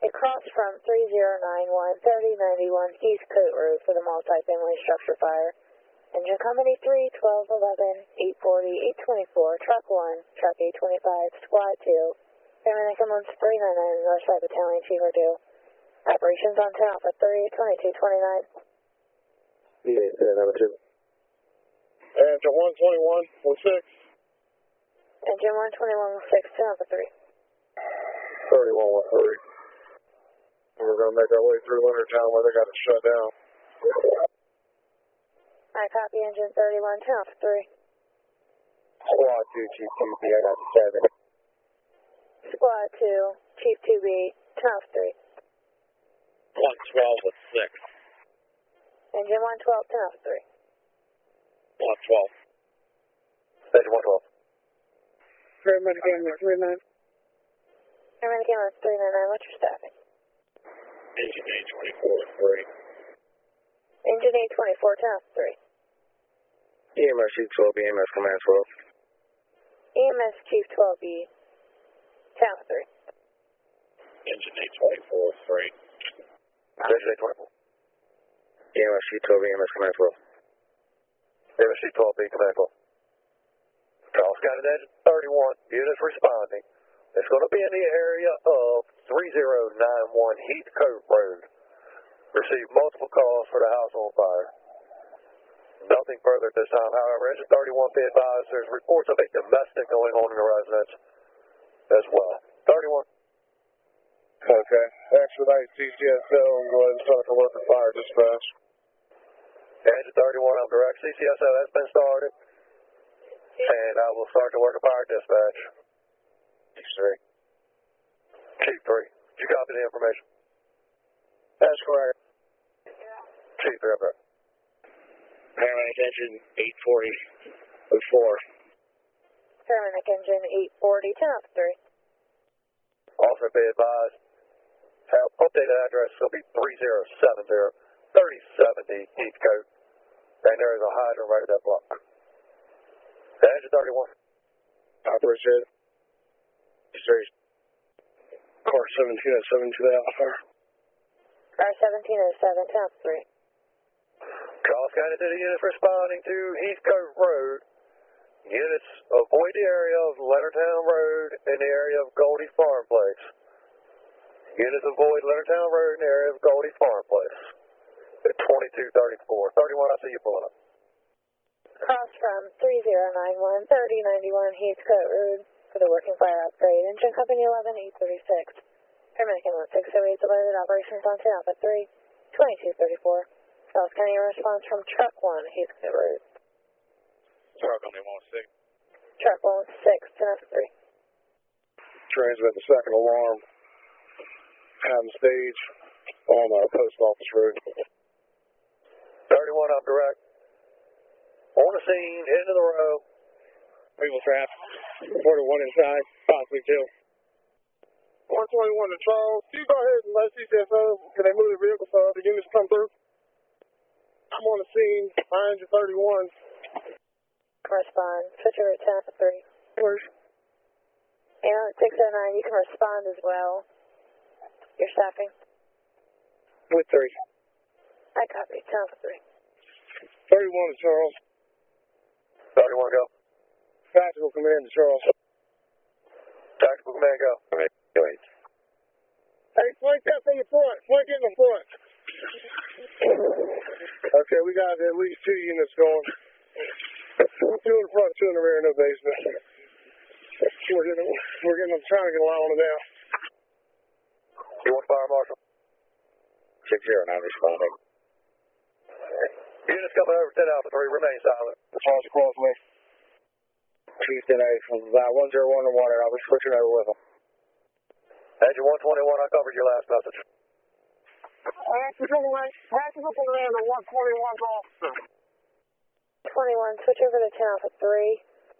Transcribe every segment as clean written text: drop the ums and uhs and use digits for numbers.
Across from 3091 3091 East Coat Road for the multi-family structure fire. Engine Company 3, 12, 11, 840, 824, Truck 1, Truck 825, Squad 2, Paramedic Ambulance 399, Northside Battalion, Chief O'Deal. Operations on town for 382229. Yeah, number 2. Engine 121, 16. Engine 121, 6, town for 3. 3113. We're going to make our way through Leonardtown where they got it shut down. I copy engine 31, town for 3. Squad 2, Chief 2B, I got 7. Squad 2, Chief 2B, town for 3. 112 with 6. Engine 112, town for 3. 112. Engine 112. Paramedic Ambulance 39. Paramedic Ambulance 399, what's your staffing? Engine 824 3. Engine 824, town for 3. EMS Chief 12B, EMS Command 12. EMS Chief 12B, town for 3. Engine 824 3. Engine 824. EMS Chief 12B, EMS Command 12. EMS Chief 12B, Command 12. Charles County Engine 31, units responding. It's going to be in the area of 3091 Heathcote Road. Received multiple calls for the house on fire. Nothing further at this time. However, Engine 31 be advised there's reports of a domestic going on in the residence as well. 31. Okay. Expedite CCSO and go ahead and start the work of fire dispatch. Engine 31, I'm direct. CCSO has been started. And I will start the work of fire dispatch. Chief 3. Chief 3. Did you copy the information? That's correct. Chief 3, up. Paramedic Engine 840 with 4. Paramedic Engine 840, town for 3. Also be advised, our updated address will be 3070 3070 Heathcote. And there is a hydrant right at that block. Engine 31. I appreciate it. Car 17 at 72 Alpha. Car 1707, town for 3. Charles County to the units responding to Heathcote Road. Units avoid the area of Leonardtown Road and the area of Goldie Farm Place. Units avoid Leonardtown Road and the area of Goldie Farm Place. At 2234. 31, I see you pulling up. Cross from 3091 3091 Heathcote Road for the working fire upgrade. Engine Company 11 836. Paramedic Ambulance 608 alerted. Operations on town for 3 2234. South County response from Truck 1 Heathcote Road. Truck only 16. Truck 16, town for 3. Transmit the second alarm. Having stage on post office road. 31, I'm direct. On the scene, into the row. People trap. 41 inside, possibly 2. 121 to Charles. Can you go ahead and let CCSO, can they move the vehicle so the units come through? I'm on the scene, behind you 31. Correspond. Switch over to town for 3. First. Ambulance 609, you can respond as well. You're staffing. With 3. I copy. Town for 3. 31 to Charles. 31, go. Tactical command to Charles. Tactical command, go. Go ahead. Hey, flank that from the front. Flank in the front. Okay, we got at least 2 units going. 2 in the front, 2 in the rear, no basement. We're getting them, trying to get a line on it now. You want fire marshal? 609 responding. Units coming over 10 Alpha 3, remain silent. Charles Crossway. Chief 10 from 101 to 1, and I'll be switching over with them. Engine 121, I covered your last message. Tactical command to 121's officer. 21, switch over to town for 3.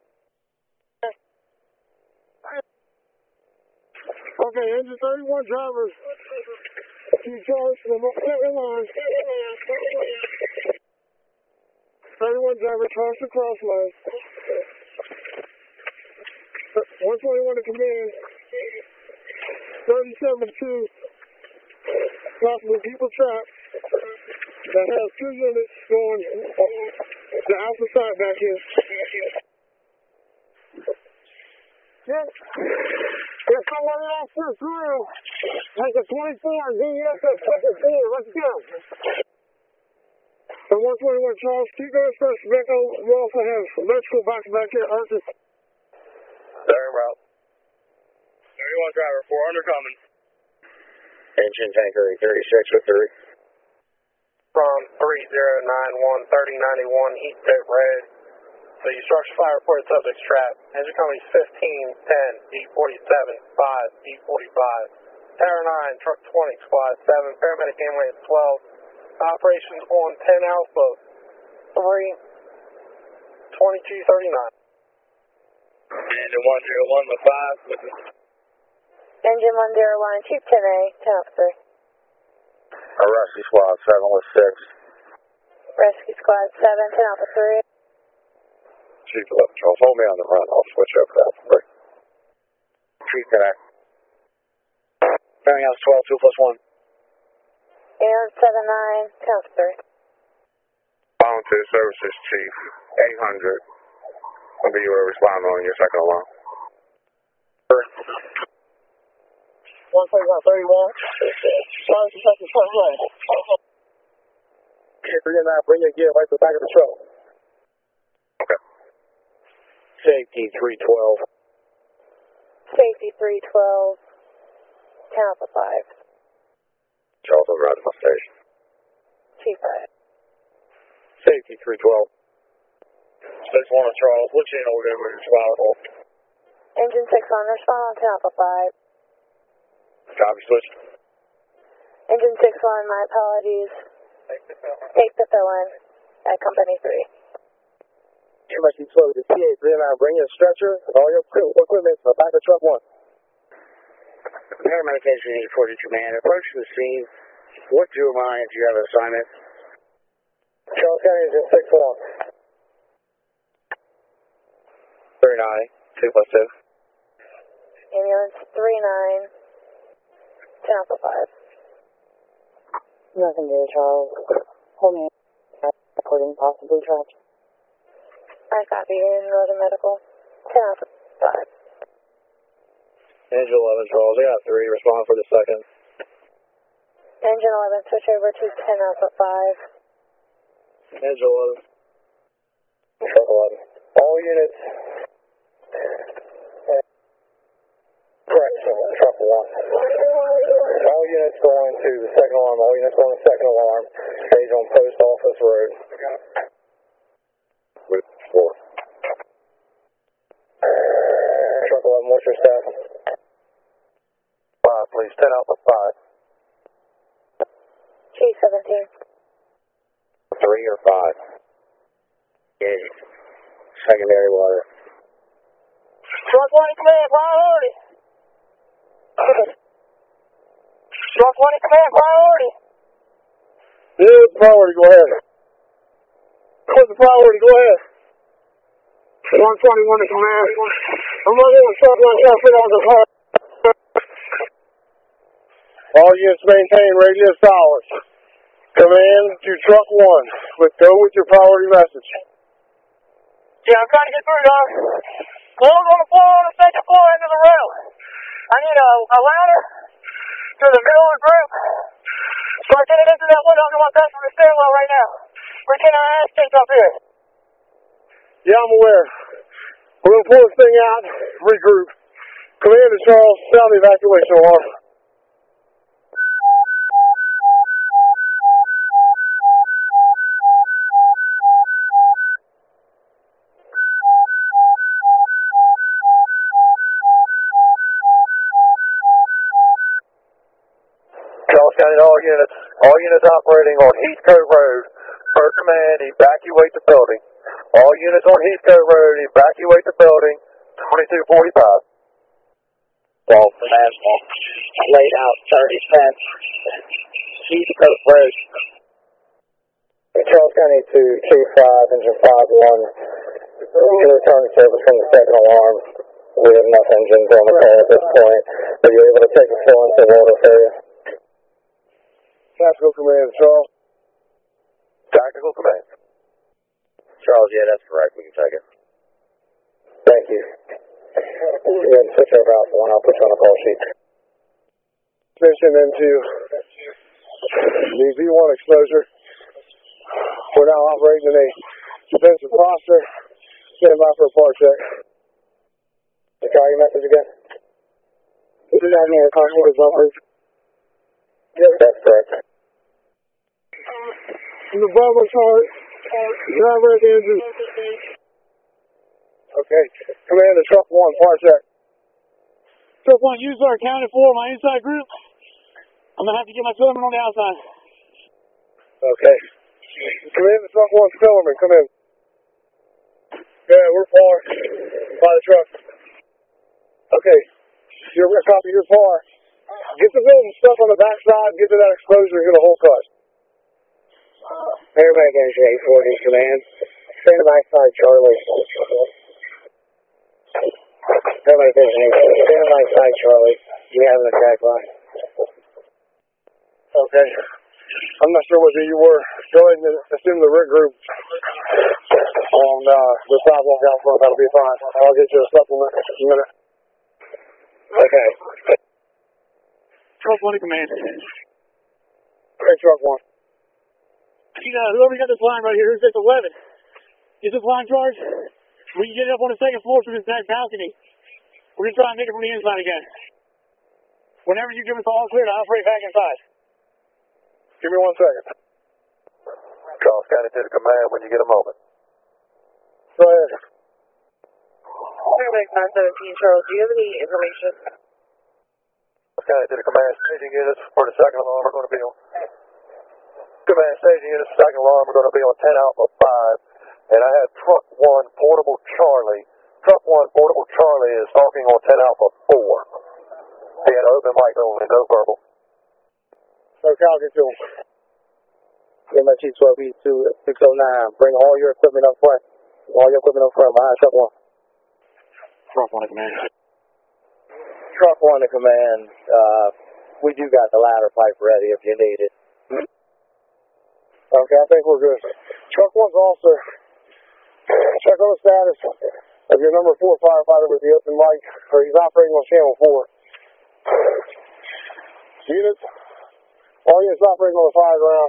Okay, engine 31 drivers. You charge from the line. 31 driver, cross the cross line. 121 to command. 37-2, possible people trapped that has 2 units going the alpha side back here. Yes. If somebody else is through, take a 24 and DES at 24. Let's go. And 121 Charles, keep going first. Echo, we also have electrical back here. Urgent. They're en route. 31 driver, 400 coming. Engine tanker 36 with 3. From 3091 3091 Heat Coat Road. The structure fire report subject trapped. Engine company 1510 E47 5 E45. Tower 9 truck 20 squad 7 paramedic ambulance 12. Operations on 10 Alpha 3 2239. Engine 101 with 5 with the Engine 101, Chief 10A, 10 Alpha 3. A rescue squad 7 with 6. Rescue Squad 7, 10 Alpha 3. Chief 11 Charles, hold me on the run. I'll switch over to Alpha 3. Chief 10A. Bearing House 12, 2 plus 1. Air 79, 10 Alpha 3. Volunteer Services Chief 800. I'll be your respond on your second alarm. 131 Sorry, second front right. Okay, 3 and 9, bring your gear right to the back of the truck. Okay. Safety 312. Safety 312, 10 Alpha 5. Charles, I'll ride to my station. Chief 5. Safety 312. 6-1 Charles, what channel we're going to respond? Engine 6 on, respond on 10 Alpha 5. Copy, switch. Engine 6 on, my apologies. Take the fill-in at Company 3. You must be slow to TA 3 and 9, bring your stretcher and all your equipment to the back of truck 1. Paramedic Engine 842 man, approach the scene. What do you mind if you have an assignment? Charles County is in 6-1. 39, 2 plus 2. Ambulance 39, 10 Alpha 5. Nothing there, Charles. Hold me. Reporting possibly trapped. I copy you in Northern Medical, 10 Alpha 5. Engine 11 Charles, I got 3, respond for the second. Engine 11, switch over to 10 Alpha 5. Engine 11. Truck 11. All units. Correction, truck 1. All units going to the second alarm. All units going to the second alarm. Stage on Post Office Road. With 4. Truck 11, what's your staff? 5, please. 10 Alpha 5. Chief 17. 3 or 5? Yeah. Secondary water. Truck 1 command, priority. Truck 1 command, priority. Yeah, priority, go ahead. What's the priority, go ahead. 121 to command. I'm not going to stop like that for the car. All units maintain radius hours. Command to truck 1. Let's go with your priority message. Yeah, I'm trying to get through, Doc. Clothes on the floor on the second floor into the rail. I need a ladder to the middle of the group. Start getting into that window. I'm going to the stairwell right now. We're getting our ass kicked up here. Yeah, I'm aware. We're going to pull this thing out, regroup. Commander Charles, sound the evacuation alarm. Charles County, all units operating on Heathcote Road. Per command, evacuate the building. All units on Heathcote Road, evacuate the building. 2245. Ball for asphalt. Laid out 30 cents. Heathcote Road. Charles County to 25, engine 51. You can return to service from the second alarm. We have enough engines on the call at this point. Are you able to take a fill into the water area? Tactical Command, Charles. Tactical Command. Charles, yeah, that's correct. We can take it. Thank you. Go ahead and switch over out one. I'll put you on a call sheet. Mission into the V1 exposure. We're now operating in a defensive posture. Stand by for a part check. The call your message again? This is Admiral Concord is upper. That's correct. The Bravo chart. Driver at the engine. Okay. Commander, truck 1, part check. Truck 1, user accounted for my inside group. I'm going to have to get my filament on the outside. Okay. Commander, truck 1's filament, come in. Yeah, we're par by the truck. Okay. You're going to copy your par. Get the building stuff on the backside, get to that exposure, get a hole cut. Airback engine 840, command. Stand by side, Charlie. Airback engine 840, stand by side, Charlie. You have an attack line. Okay. I'm not sure whether you were. Go ahead and assume the rig group on the sidewalk out front. That'll be fine. I'll get you a supplement in a minute. Okay. Truck 1 to command. Okay, truck 1. Whoever got this line right here, who's this 11? Is this line charged? We can get it up on the second floor through this back balcony. We're going to try and make it from the inside again. Whenever you give us all clear to operate back inside. Give me 1 second. Charles County to the command when you get a moment. Go ahead. Airback 917, Charles, do you have any information? Charles County to the command staging units for the second alarm. We're going to be on. Command staging units, second alarm. We're going to be on 10 Alpha 5. And I had truck 1 portable Charlie. Truck 1 portable Charlie is talking on 10 Alpha 4. He had an open mic only, no verbal. Okay, I'll get to him. MIT 12E2 609. Bring all your equipment up front. All your equipment up front behind truck 1. Truck 1 to command. Truck 1 to command. We do got the ladder pipe ready if you need it. Okay, I think we're good. Truck 1's officer. Check on the status of your number 4 firefighter with the open mic, or he's operating on channel 4. Units, all units operating on the fire ground.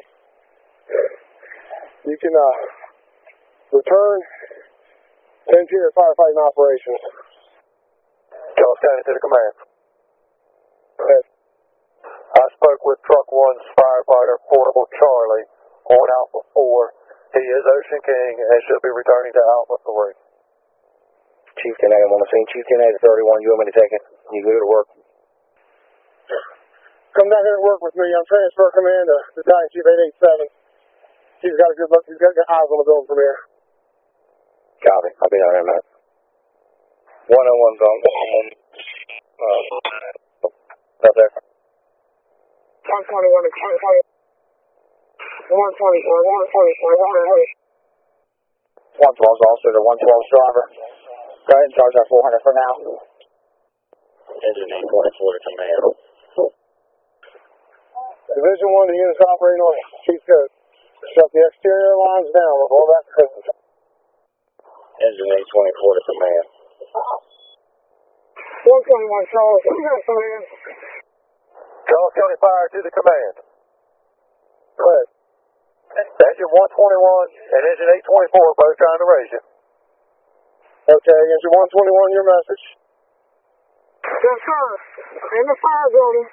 You can return to interior firefighting operations. Charles County to the command. Okay. I spoke with truck 1's firefighter, portable Charlie, on Alpha 4. He is Ocean King and should be returning to Alpha 3. Chief 10 I'm on the scene. Chief 10 to 31. You want me to take it? You can go to work. Come down here and work with me. I'm transfer command to Battalion Chief 887. He's got a good look. He's got good eyes on the building from here. Copy. I'll be down here in a minute. 101's on. Up there. 121 to 124. 112's also the 112's driver. Go ahead and charge our 400 for now. Engine 824 to command. Division 1, the units operating on Chief Code. Shut the exterior lines down. We're going back to Christmas. Engine 824 to command. 121, Charles. Command. Charles County Fire to the command. Go ahead. Engine 121 and engine 824 both trying to raise you. Okay, engine 121, your message. Yes, sir. In the fire building.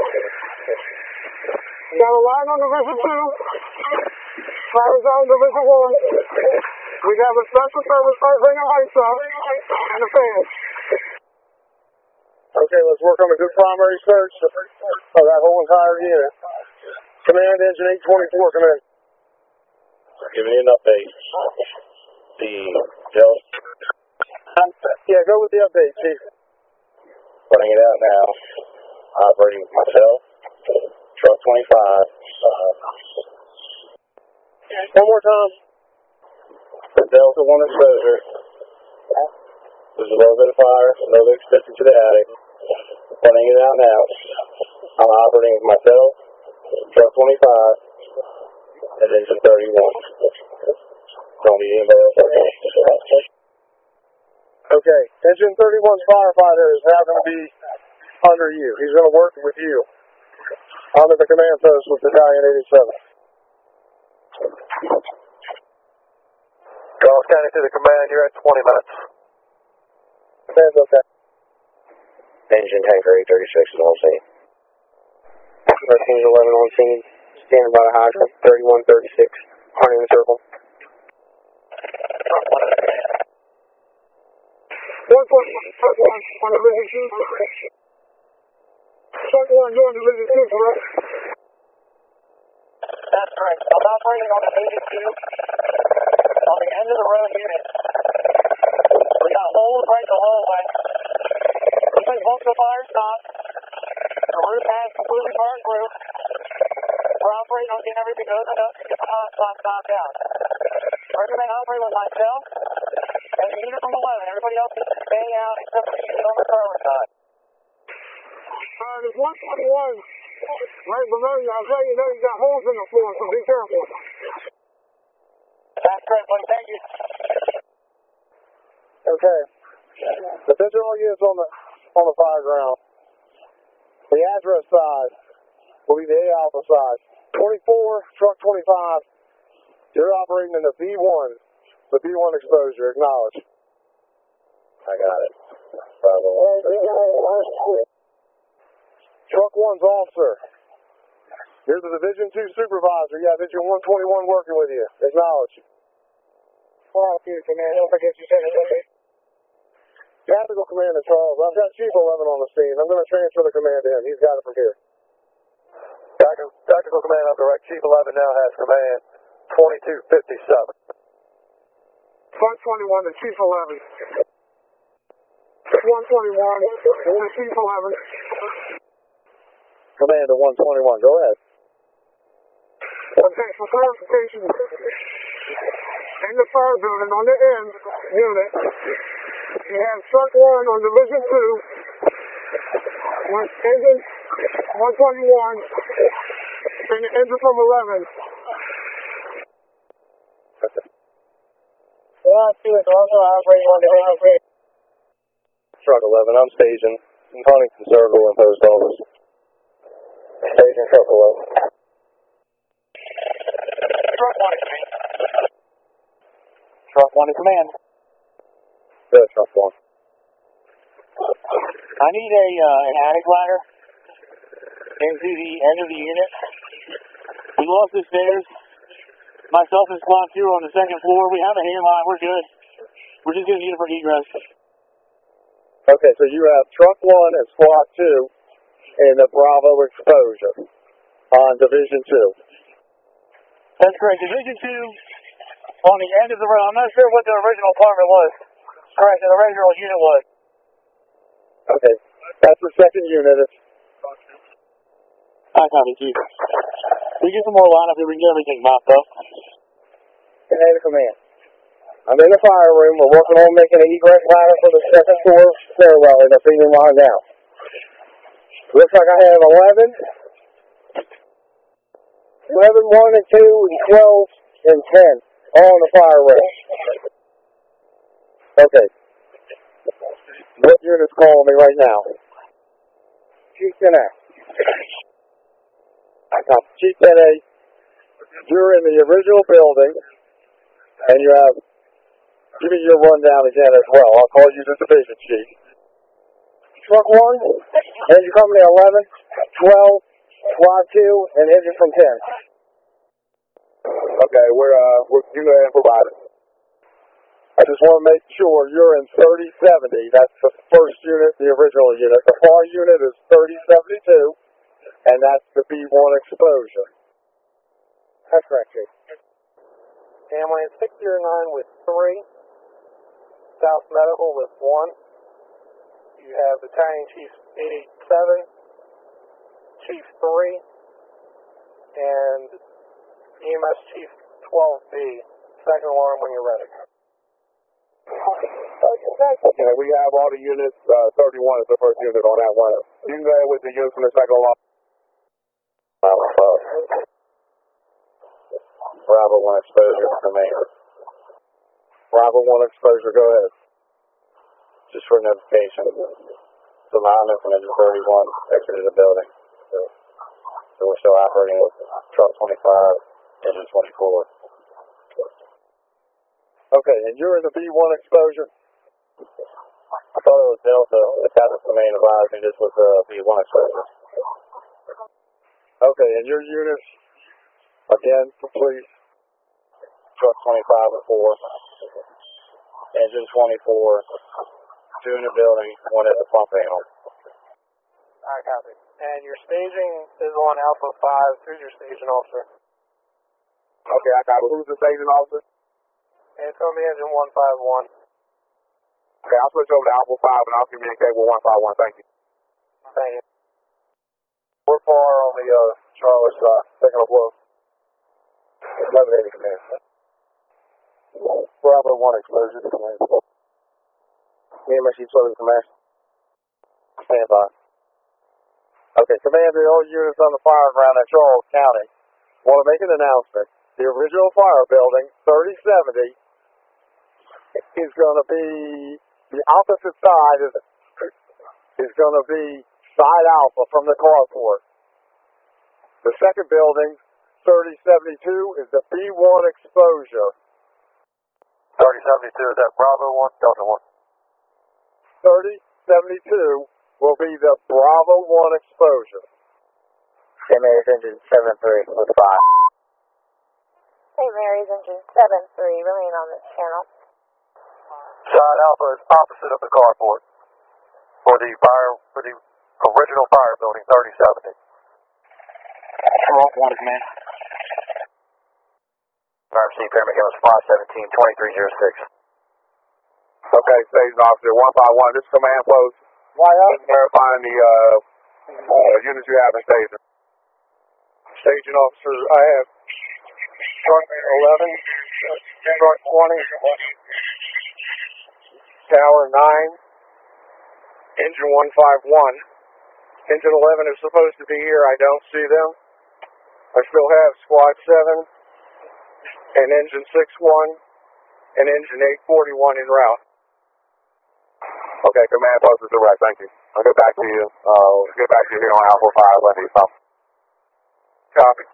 Got a line on Division 2. Fire zone Division 1. We got a special service right bringing lights up and the fans. Okay, let's work on a good primary search of that whole entire unit. Command, engine 824, command. Giving you an update. The Dell. Yeah, go with the update, Chief. Running it out now. Operating with myself. Truck 25. One more time. The Delta 1 exposure. There's a little bit of fire, another extension to the attic. Running it out now. I'm operating with myself, Truck 25, and engine 31. Don't need anybody else. Okay, engine 31's firefighter is now going to be under you. He's going to work with you under the command post with Battalion 87. Charles County to the command, you're at 20 minutes. Command's okay. Engine tanker 836 is on scene. 1311 on scene. Standing by the hydrant. 3136. Hunting the circle. 1.1 division 2. Truck 1 going to division 2, correct? That's correct. I'm operating on the 82 on the end of the road unit. We got holes right the whole way. Because most of the fire stopped, the roof has completely burned through. We're operating on getting everything opened up to get the hot spot stopped out. Recommend operating with myself and the unit from 11. Everybody else needs to stay out except for the unit on the starboard side. There's 121 right below you. I'll tell you know you got holes in the floor, so be careful. That's correct, buddy. Thank you. Okay. The visual units on the fire ground. The address side will be the A Alpha side. 24, truck 25. You're operating in the B1. The B1 exposure. Acknowledge. I got it. Bravo. Truck 1's officer. Here's the Division 2 supervisor. You have Engine 121 working with you. Acknowledge. Well, command. Don't forget you said it. Tactical Commander Charles. I've got Chief 11 on the scene. I'm going to transfer the command to him. He's got it from here. Tactical command, I'm direct. Chief 11 now has command 2257. Truck 21 to Chief 11. 121 to Chief 11. Commander 121, go ahead. Okay, for clarification, in the fire building on the end unit, you have truck 1 on Division 2 with engine 121 and the engine from 11. Well, I see it's also operating on the ground. Truck 11, I'm staging Huntington Circle and Post Office. Staging Truck 11. Truck 1 in command. Truck 1 in command. Good, Truck 1. I need an attic ladder into the end of the unit. We lost the stairs. Myself and Squad 2 are on the second floor. We have a hand line. We're good. We're just going to use it for egress. Okay, so you have Truck 1 and Squad 2 in the Bravo exposure on Division 2. That's correct. Division 2 on the end of the road. I'm not sure what the original apartment was. Correct, the original unit was. Okay, that's the second unit. I copy, Chief. We get some more lineup here. We can get everything mopped up. Commander Command. I'm in the fire room. We're working on making an egress ladder for the second floor stairwell in the feeding line now. Looks like I have 11, 1 and 2, and 12, and 10 all in the fire room. Okay. What unit's calling me right now? Chief 10A. I copy. Chief 10A, you're in the original building, and you have, give me your rundown again as well. I'll call you the division chief. Truck 1, engine company 11, 12, Squad 2, and engine from 10. Okay, we're you go ahead and provide it. I just want to make sure you're in 3070. That's the first unit, the original unit. The far unit is 3072, and that's the B1 exposure. That's correct, Chief. Family 609 with 3. South Medical with 1. You have Battalion Chief 87, Chief 3, and EMS Chief 12B. Second alarm when you're ready. Okay, we have all the units. 31 is the first unit on that one. You can go ahead with the units from the second alarm. Bravo 1 exposure, command. Bravo 1 exposure, go ahead. Just for notification. So Lineman from engine 31 exited the building. So we're still operating with truck 25, engine 24. Okay, and you're in the B1 exposure? I thought it was Delta. The captain's command advised me this was B1 exposure. Okay, and your units, again, complete. Truck 25 and 4, engine 24, 2 in the building, 1 at the pump panel. Alright, copy. And your staging is on Alpha 5. Who's your staging officer? Okay, I got who's the staging officer? And it's going to be engine 151. Okay, I'll switch over to Alpha 5 and I'll communicate with 151. Thank you. Thank you. We're far on the Charlie side, taking a blow. 1180 command. Bravo 1 explosion to command. EMS Chief Service Command. Stand by. Okay, Commander, all units on the fire ground at Charles County want to make an announcement. The original fire building, 3070, is going to be, the opposite side is going to be side alpha from the carport. The second building, 3072, is the B1 exposure. 3072, is that Bravo 1, Delta 1? 3072 will be the Bravo 1 exposure. St. Mary's engine 73 with 5. St. Mary's engine 73, remain on this channel. Side Alpha is opposite of the carport for the original fire building, 3070. Charles 1 command. Fire receive Pyramid Hills 517-2306. Okay, station officer 151. This is command post. Why up? Verifying the units you have in station. Station officer, I have truck 11, truck 20, tower 9, engine 151. Engine 11 is supposed to be here. I don't see them. I still have squad 7 and engine 61 and engine 841 en route. Okay, command post is direct. Thank you. I'll get back to you. Get back to you here on Alpha 5 when he's up. Copy.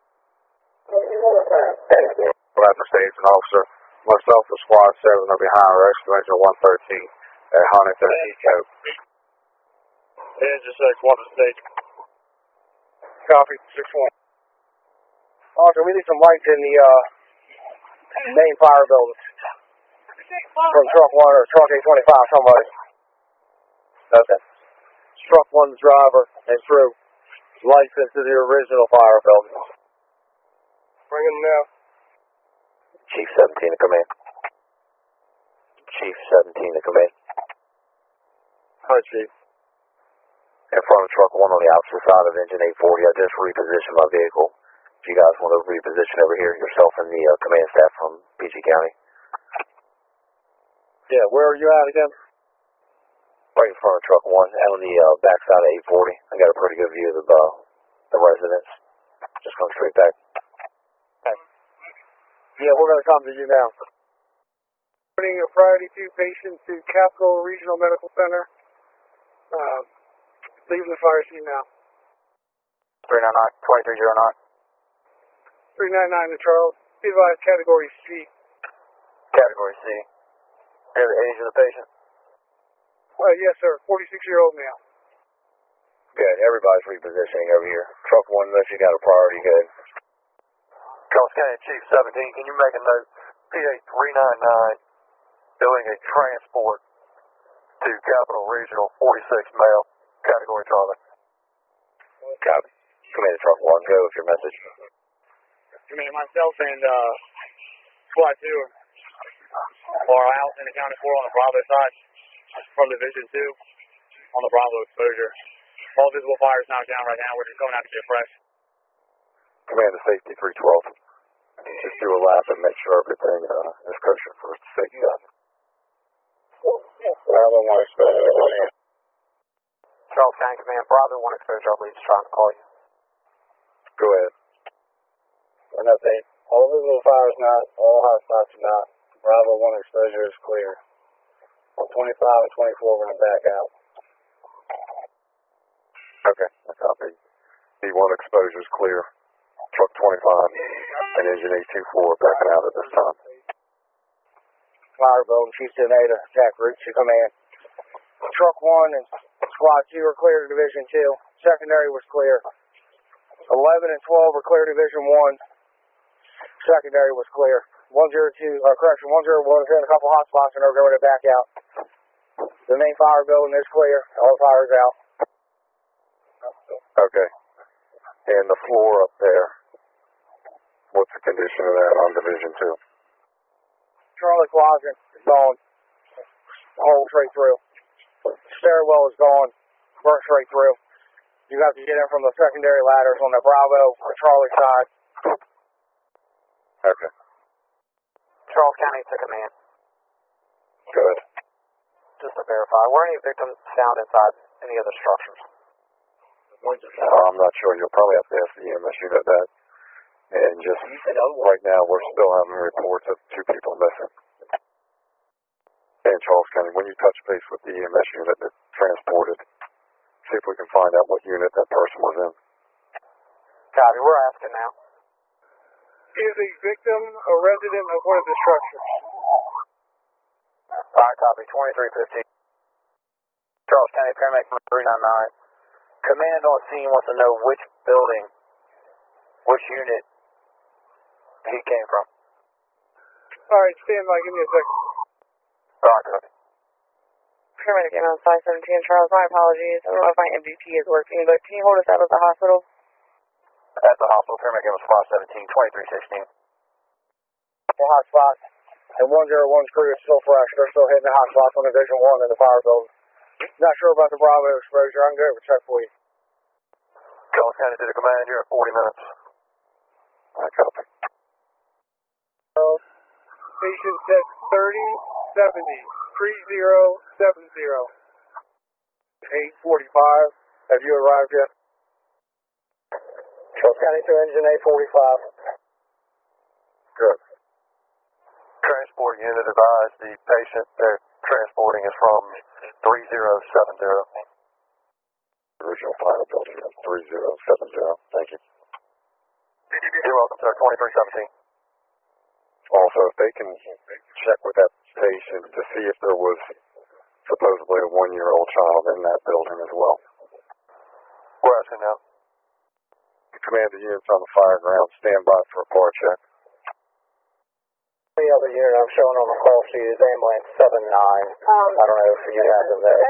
Bradford Station Officer. Myself and Squad 7 are behind Rescue Engine 113 at Huntington Eco. Engine 6-1 to station. Copy, 6-1. Officer, we need some lights in the main fire building. From truck 1 or truck 825, somebody. Okay. Truck 1's driver and crew. Lights into the original fire building. Bring them now. Chief 17 to command. Chief 17 to command. Hi, Chief. In front of truck 1 on the opposite side of engine 840, I just repositioned my vehicle. If you guys want to reposition over here, yourself and the command staff from PG County. Yeah, where are you at again? Right in front of truck 1, out on the back side of 840. I got a pretty good view of the residents. Just going straight back. Okay. Yeah, we're going to come to you now. Putting a priority 2 patient to Capital Regional Medical Center. Leaving the fire scene now. 399, 2309. 399 to Charles. Be advised, category C. Category C. Here's the age of the patient. Yes, sir. 46-year-old male. Good. Everybody's repositioning over here. Truck 1, unless you got a priority, good. Charles County Chief 17, can you make a note? PA 399, doing a transport to Capital Regional 46 male, category Charlie. Copy. Commander Truck 1, go with your message. Commander, myself and Squad 2 are out and accounted for on the Bravo side from Division 2 on the Bravo exposure. All visible fire is knocked down right now. We're just going out to get fresh. Commander Safety 312. Just do a lap and make sure everything is kosher for safety. Bravo 1 exposure. Charles County Command, Bravo 1 exposure. I believe is trying to call you. Go ahead. an update. All visible fires not, all hotspots are not. Bravo 1 exposure is clear. 25 and 24 we're going to back out. Okay, I copy. E1 exposure is clear. Truck 25 and engine 824 backing out at this time. Firebolt, Houston Ada, attack route to command. Truck 1 and squad 2 are clear to division 2. Secondary was clear. 11 and 12 were clear to division 1. Secondary was clear. 101's in a couple hot spots and are going to back out. The main fire building is clear. All fire is out. Okay. And the floor up there, what's the condition of that on Division 2? Charlie quadrant is gone. Hole straight through. Stairwell is gone. Burnt straight through. You have to get in from the secondary ladders on the Bravo or Charlie side. Okay. Charles County to command. Good. Just to verify, were any victims found inside any of the structures? I'm not sure. You'll probably have to ask the EMS unit that. And just right now, we're still having reports of 2 people missing. In Charles County, when you touch base with the EMS unit that transported, see if we can find out what unit that person was in. Copy, we're asking now. Is a victim a resident of one of the structures? Alright, copy, 2315. Charles County Paramedic 399. Command on scene wants to know which building, which unit he came from. Alright, stand by, give me a second. Alright, copy. Paramedic on 517, Charles, my apologies. I don't know if my MVP is working, but can you hold us out of the hospital? At the hospital, Paramedic was 517, 2316. Hot spots. And 101's crew is still fresh. They're still hitting the hot spots on Division 1 in the fire building. Not sure about the Bravo exposure. I can go over check for you. Charles County to the command, you're at 40 minutes. I copy. Station set 3070, 3070. 8:45. Have you arrived yet? Charles County to engine 845. Good. Transport unit advised the patient they're transporting is from 3070. Original fire building is 3070. Thank you. You're welcome, sir. 2317. Also, if they can check with that patient to see if there was supposedly a 1-year-old child in that building as well. We're asking now. Command the units on the fire ground. Stand by for a car check. The other unit I'm showing on the call sheet is ambulance 79. I don't know if you have them there.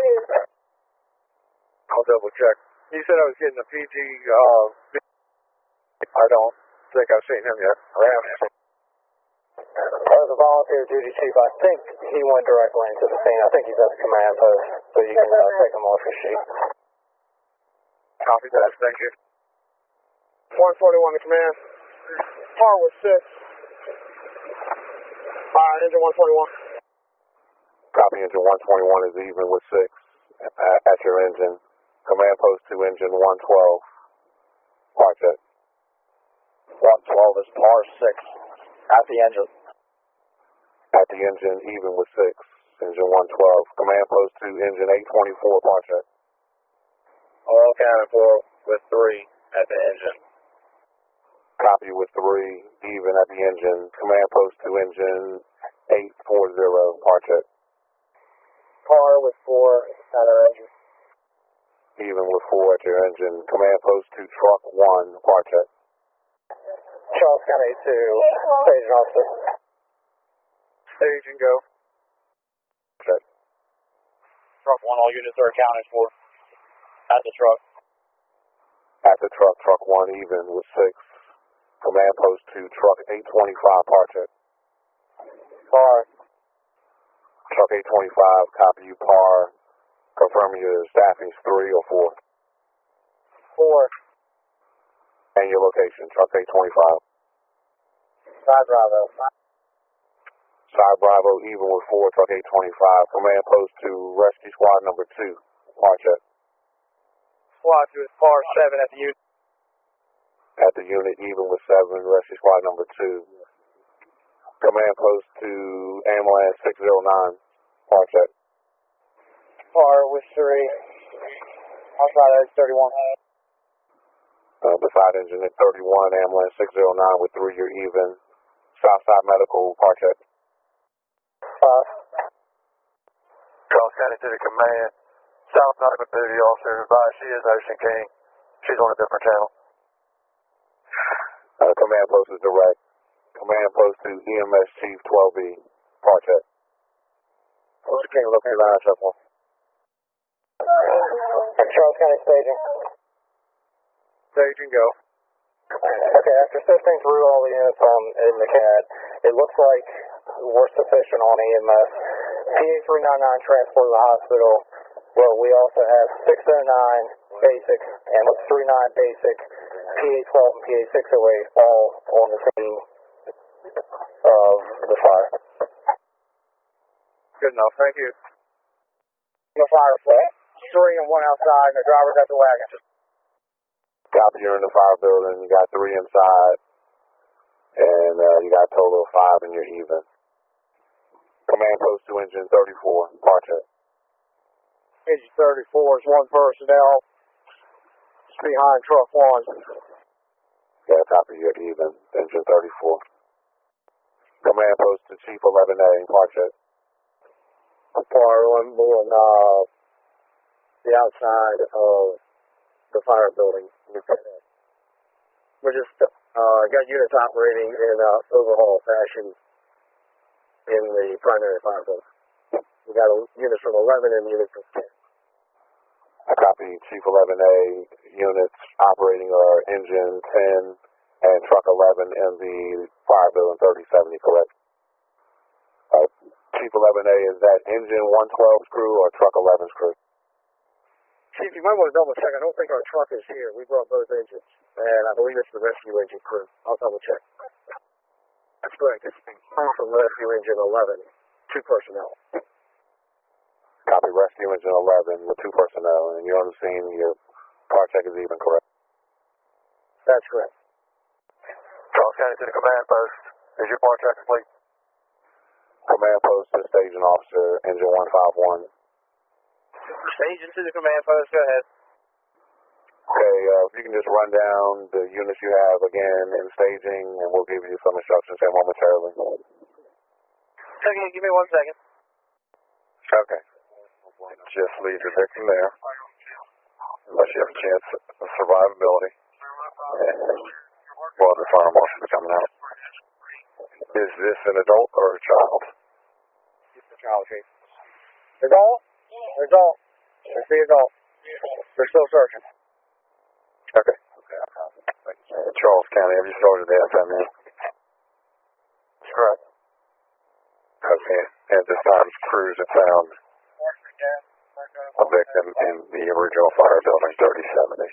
I'll double check. You said I was getting a PG, I don't think I've seen him yet. As a volunteer duty chief, I think he went directly into the scene. I think he's at the command post, so you can take him off your sheet. Copy that. Thank you. 141 to command. Par was 6. Engine 141. Copy engine 121 is even with 6 at your engine. Command post to engine 112. Par check. 112 is par 6 at the engine. At the engine, even with 6. Engine 112. Command post to engine 824. Par check. All accounted for with 3 at the engine. Copy with 3, even at the engine. Command post to engine 840. Par check. Par with 4 at our engine. Even with 4 at your engine. Command post to truck 1. Par check. Charles County to station officer. Stage and go. Check. Truck 1, all units are accounted for. At the truck. At the truck, truck 1, even with 6. Command post to truck 825. Par check. Par. Truck 825, copy you par. Confirm your staffing's 3 or 4. 4. And your location, truck 825. Side Bravo. Side Bravo, even with 4, truck 825. Command post to rescue squad number 2. Par check. Squad 2 is par 7 at the unit. at the unit even with 7, rescue squad number 2. Command post to ambulance 609, park check. Par with 3. I'll try that 31. Beside engine at 31, ambulance 609 with 3, you're even. Southside medical, park check. 5. Charles County to the command. South medical duty officer advised she is Ocean King. She's on a different channel. Command post is direct. Command post to EMS Chief 12B, park check. Ocean King, located line up one. Charles County staging. Staging, go. Okay, after sifting through all the units in the CAD, it looks like we're sufficient on EMS. PA399 transport to the hospital. Well, we also have 609 basic and 39 basic, PA12 and PA608 all on the scene of the fire. Good enough, thank you. The fire flat. 3 and 1 outside, and the driver's at the wagon. Copy, you're in the fire building, you got 3 inside, and you got a total of 5 in your even. Command post to engine 34, park check. Engine 34 is 1 personnel. It's behind truck 1. Yeah, copy, you're even, engine 34. Command post to Chief 11A, park check. Par 1 on the outside of the fire building. We're just got units operating in overhaul fashion in the primary fire building. We got units from 11 and units from 10. I copy, Chief 11A, units operating are engine 10 and truck 11 in the fire building 3070, correct? Chief 11A, is that engine 112's crew or truck 11's crew? Chief, you might want to double check. I don't think our truck is here. We brought both engines, and I believe it's the rescue engine crew. I'll double check. That's correct. It's from rescue engine 11, 2 personnel. Copy, rescue engine 11 with 2 personnel, and you're on the scene. Your park check is even, correct? That's correct. Charles County to the command post. Is your park check complete? Command post to staging officer, engine 151. Staging to the command post. Go ahead. Okay, if you can just run down the units you have again in staging, and we'll give you some instructions here momentarily. Okay, give me 1 second. Okay. Just leave the victim there, unless you have a chance of survivability. Well, the fire marshal is coming out. Is this an adult or a child? It's a child, Chief. Adult? Adult. It's the adult. They're still searching. Okay. Charles County, have you started the FME? That's correct. Okay. At this time, crews have found a victim in the original fire building 3070.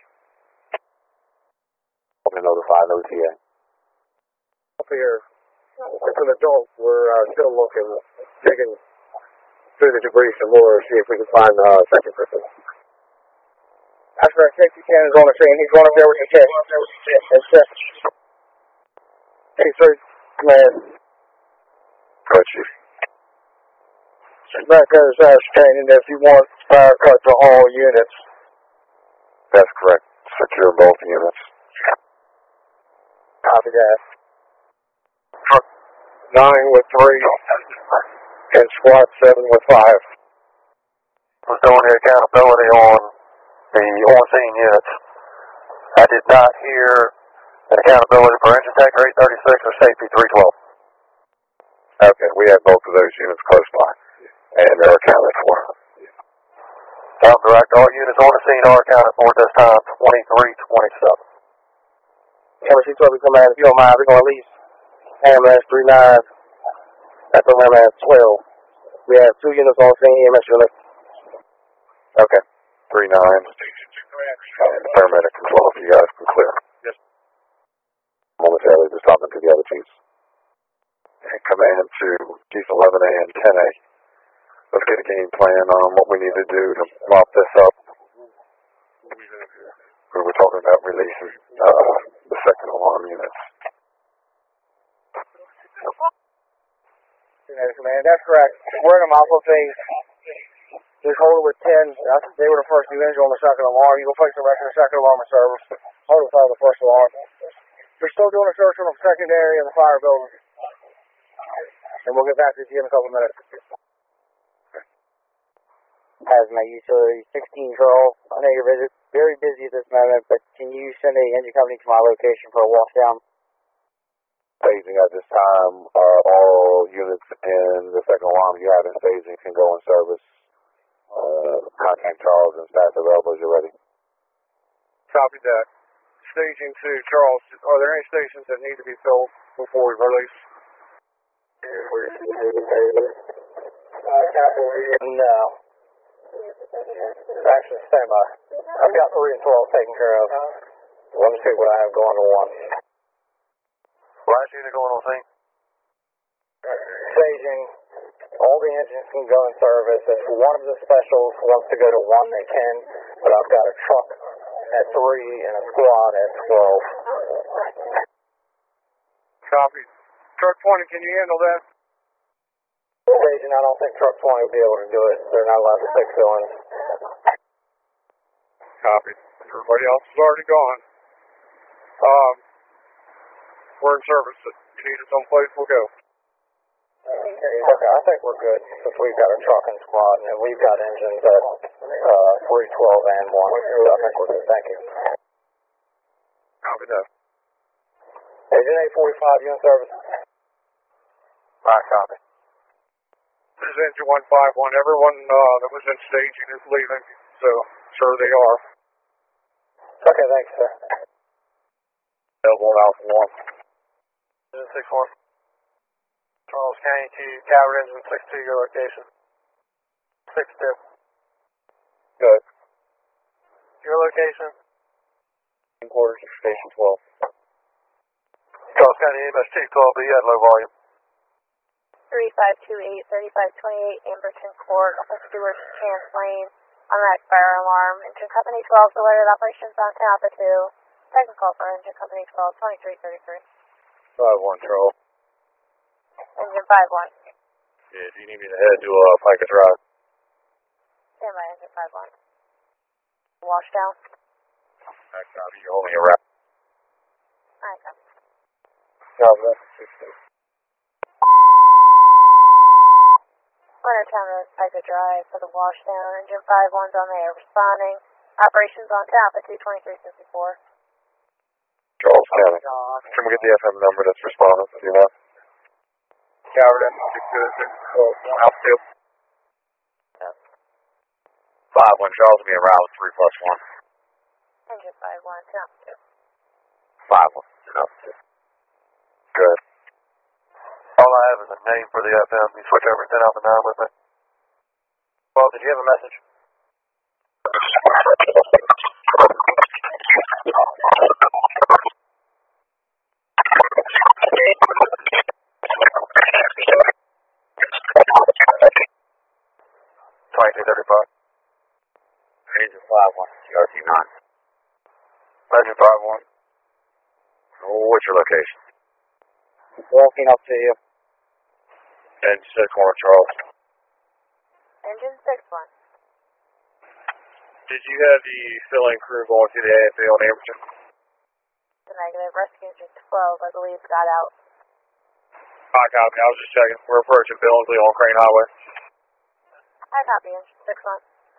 We'll notify an OTA. Up here, it's an adult. We're still looking, digging through the debris some more, see if we can find the second person. That's right, safety can is on the scene. He's going up there with the check. That's it. Hey, sir, command. Go ahead, Chief. Back there is ascertaining if you want fire cut to all units. That's correct. Secure both units. Copy that. Truck 9 with 3 and squad 7 with 5. Was doing the accountability on the on-scene units. I did not hear an accountability for engine tanker 836 or safety 312. Okay, we have both of those units close by, and they're accounted for. Town direct, all units on the scene are accounted for at this time, 2327. Chemistry 12 command, if you don't mind, we're going to leave ambulance 39 at the ambulance 12. We have 2 units on scene, EMS unit. Okay. 39. Paramedic control, if you guys can clear. Yes. Momentarily, just talking to the other chiefs. And command to Chief 11A and 10A. Let's get a game plan on what we need to do to mop this up. We were talking about releasing the second alarm units. United Command, that's correct. We're in a Moscow phase. Just hold it with 10. They were the first new engine on the second alarm. You go place the rest of the second alarm in service. Hold it for the first alarm. We're still doing a search on the secondary and the fire building. And we'll get back to you in a couple of minutes. Hazmat Utility 16 Charles. I know you're very busy at this moment, but can you send a engine company to my location for a washdown? Staging at this time. All units in the second alarm you have in staging can go in service. Contact Charles and staff available as you're ready. Copy that. Staging to Charles, are there any stations that need to be filled before we release? No. Action standby. I've got 3 and 12 taken care of. Let me see what I have going to 1. Last unit going on scene. Staging. All the engines can go in service. If one of the specials wants to go to 1, they can. But I've got a truck at 3 and a squad at 12. Copy. Truck 20, can you handle that? Staging, I don't think truck 20 will be able to do it. They're not allowed to fix cylinders. Copy. Everybody else is already gone. We're in service. If you need us someplace, we'll go. Okay, I think we're good since we've got a truck and squad and we've got engines at 3, 12, and 1. So I think we're good. Thank you. Copy that. Agent 845, you in service? Right, copy. This is engine 151. Everyone that was in staging is leaving, so sure they are. Okay, thanks, sir. Available on Alpha 1. Engine 6-1. Charles County to Calvert Engine 6-2, your location. 6-2. Good. Your location? Quarters of Station 12. Charles County AMS 212, but you had low volume. 3528, 3528, Amberton Court, off of Stewart Chance Lane. On that fire alarm. Engine Company 12 alerted operations on Alpha 2. Second call for Engine Company 12, 2333. 5-1, Charles. Engine 51. Yeah, if you need me to head to Pika Drive. Stand by, Engine 51. Washdown. I copy. You're holding it right. Alright, copy. Copy. Leonardtown Road, Pika Drive for the washdown. Engine 51's on there, responding. Operations on Alpha 22354. Charles County. Can we get the FM number that's responding? Do you know? Calvert Engine 6-2. Alpha 2. 5-1, Charles will be around with 3+1. Engine 51 to Alpha 2. 5-1. Good. All I have is a name for the FM. You switch over to 10 Alpha 9 with me. Well, did you have a message? Engine 5-1, CRT 9. Engine 5-1. What's your location? Walking up to you. Engine 6-1, Charles. Engine 61. Did you have the filling crew going to the AFA on Amberton? The negative. Rescue Engine 12, I believe, got out. I copy. I was just checking. We're approaching Billingsley on Crane Highway. I copy, Engine 61.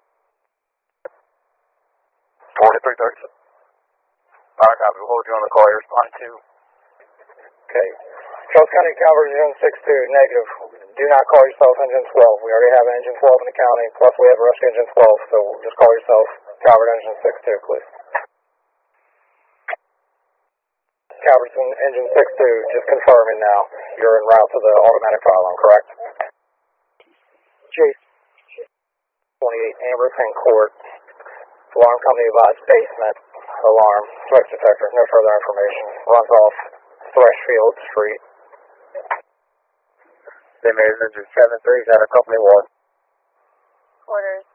2336. I copy. We'll hold you on the call. You're responding to. Okay. Charles County Calvert Engine 62, negative. Do not call yourself Engine 12. We already have an Engine 12 in the county, plus we have a Rescue Engine 12, so just call yourself Calvert Engine 62, please. Calvert Engine 62, just confirming now. You're en route to the automatic fire alarm, correct? Chase 28, Amberton Court. Alarm company advised basement alarm, smoke detector, no further information. Runs off Thrushfield Street. They made an Engine 7-3, got a company 1. Quarters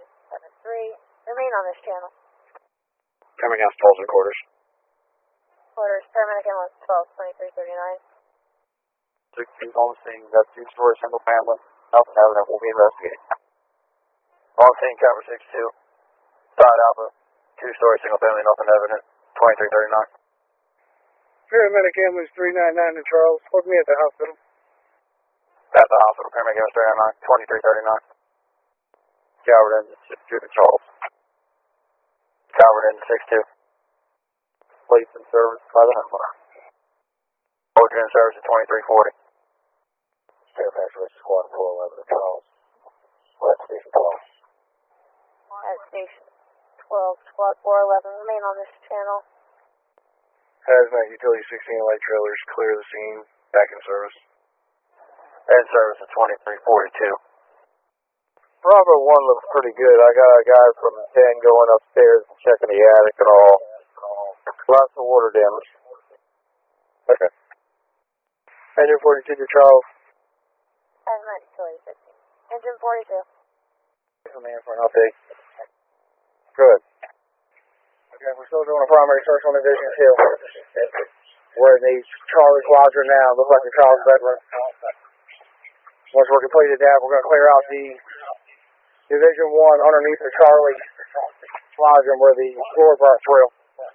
7-3. Remain on this channel. Coming out stalls and quarters. headquarters, paramedic ambulance 12-2339. 16 on the scene, that's 2-story single family. Nothing evident will be investigated. On scene, cover 62. Side Alpha, 2-story single family, nothing evident, 2339. Paramedic ambulance 399 to Charles. Hold me at the hospital. At the hospital, paramedic ambulance 399, 2339. Calvert in 62 to Charles. Calvert in 62. Police in service by the homeowner. Soldier in service at 2340. Fairfax Risk Squad 411 to Charles. West Station 12. At Station 12, Squad 411, remain on this channel. Hazmat Utility 16 light trailers, clear the scene, back in service. In service at 2342. Bravo 1 looks pretty good. I got a guy from 10 going upstairs and checking the attic and all. Lots of water damage. Okay. Engine 42 to Charles. Hazmat Utility 15. Engine 42. Man for an update. Good. Okay, we're still doing a primary search on Division 2. We're in the Charlie quadrant now. Looks like the Charles bedroom. Once we're completed that, we're going to clear out the Division 1 underneath the Charlie quadrant where the floor burnt through.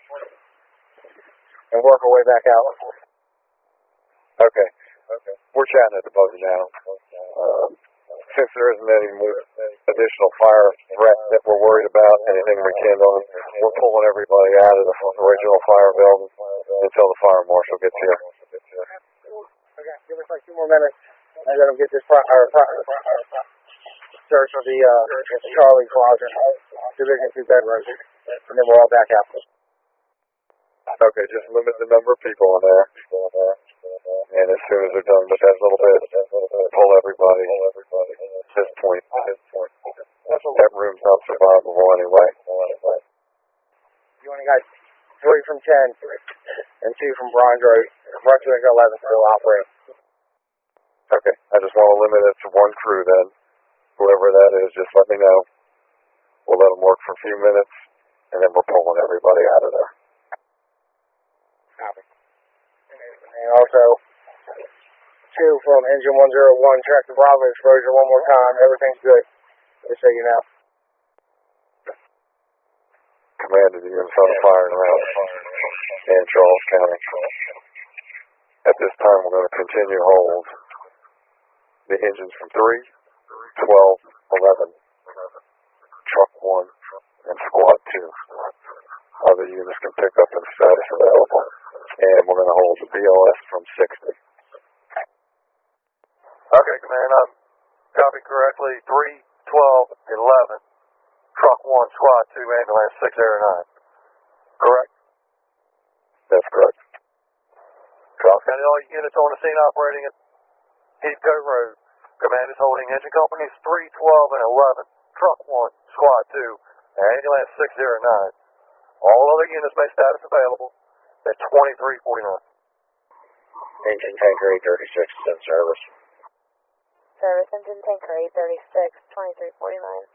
And work our way back out. Okay. We're chatting at the buzzer now. Since there isn't any additional fire threat that we're worried about, anything rekindling, we're pulling everybody out of the original fire building until the fire marshal gets here. Okay, give us like 2 more minutes. And let them get this search of the Charlie quadrant, Division 2 bedroom, and then we're all back out. Okay, just limit the number of people in there. And as soon as they're done with that little bit, pull everybody at this point. That room's not survivable anyway. You only got 3 from 10 and 2 from Brian Grove. Brunswick 11 still operating. Okay, I just want to limit it to 1 crew then. Whoever that is, just let me know. We'll let them work for a few minutes, and then we're pulling everybody out of there. Copy. And also, 2 from Engine 101, check the Bravo exposure 1 more time. Everything's good. Just so you know. Command of the units on fire around in Charles County. At this time, we're going to continue to hold the engines from 3, 12, 11, Truck 1, and Squad 2. Other units can pick up in status available. And we're going to hold the BLS from 60. Okay, Command, copy correctly. 3, 12, 11, Truck 1, Squad 2, Ambulance 609. Correct? That's correct. Charles County, all units on the scene operating at Heathcote Road. Command is holding engine companies 3, 12, and 11, Truck 1, Squad 2, and Ambulance 609. All other units may status available at 2349. Engine Tanker 836 is in service. Service engine tanker 836, 2349.